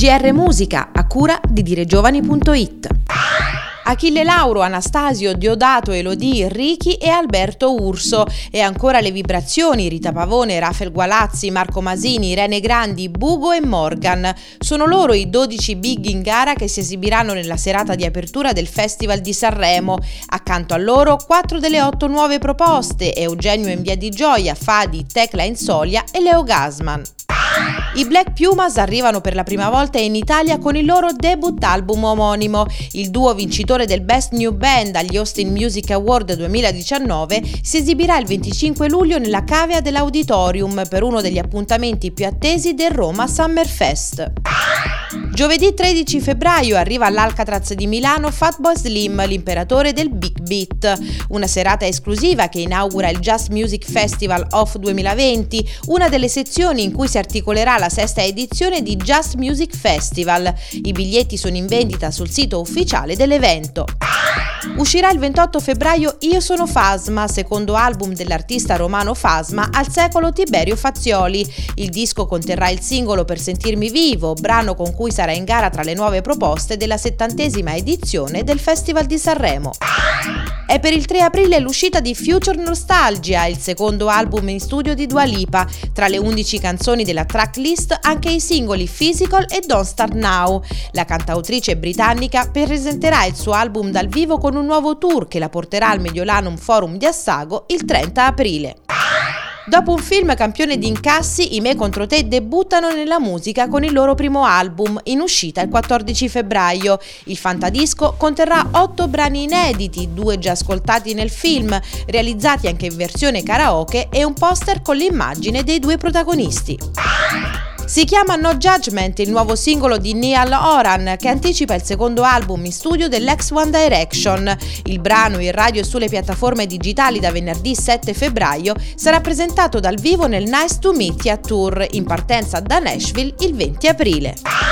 GR Musica, a cura di diregiovani.it. Achille Lauro, Anastasio, Diodato, Elodie, Ricky e Alberto Urso. E ancora le vibrazioni, Rita Pavone, Rafael Gualazzi, Marco Masini, Irene Grandi, Bugo e Morgan. Sono loro i 12 big in gara che si esibiranno nella serata di apertura del Festival di Sanremo. Accanto a loro 4 delle 8 nuove proposte: Eugenio in Via di Gioia, Fadi, Tecla Insolia e Leo Gasman. I Black Pumas arrivano per la prima volta in Italia con il loro debut album omonimo. Il duo vincitore del Best New Band agli Austin Music Award 2019 si esibirà il 25 luglio nella cavea dell'Auditorium per uno degli appuntamenti più attesi del Roma Summer Fest. Giovedì 13 febbraio arriva all'Alcatraz di Milano Fatboy Slim, l'imperatore del Big Beat, una serata esclusiva che inaugura il Just Music Festival Off 2020, una delle sezioni in cui si articolerà la sesta edizione di Just Music Festival. I biglietti sono in vendita sul sito ufficiale dell'evento. Uscirà il 28 febbraio Io sono Fasma, secondo album dell'artista romano Fasma, al secolo Tiberio Fazioli. Il disco conterrà il singolo Per sentirmi vivo, brano con cui sarà in gara tra le nuove proposte della 70ª edizione del Festival di Sanremo. È per il 3 aprile l'uscita di Future Nostalgia, il secondo album in studio di Dua Lipa. Tra le 11 canzoni della tracklist anche i singoli Physical e Don't Start Now. La cantautrice britannica presenterà il suo album dal vivo con un nuovo tour che la porterà al Mediolanum Forum di Assago il 30 aprile. Dopo un film campione di incassi, I Me contro te debuttano nella musica con il loro primo album, in uscita il 14 febbraio. Il fantadisco conterrà 8 brani inediti, 2 già ascoltati nel film, realizzati anche in versione karaoke, e un poster con l'immagine dei 2 protagonisti. Si chiama No Judgment, il nuovo singolo di Niall Horan, che anticipa il secondo album in studio dell'ex One Direction. Il brano, in radio e sulle piattaforme digitali da venerdì 7 febbraio, sarà presentato dal vivo nel Nice to Meet You Tour, in partenza da Nashville il 20 aprile.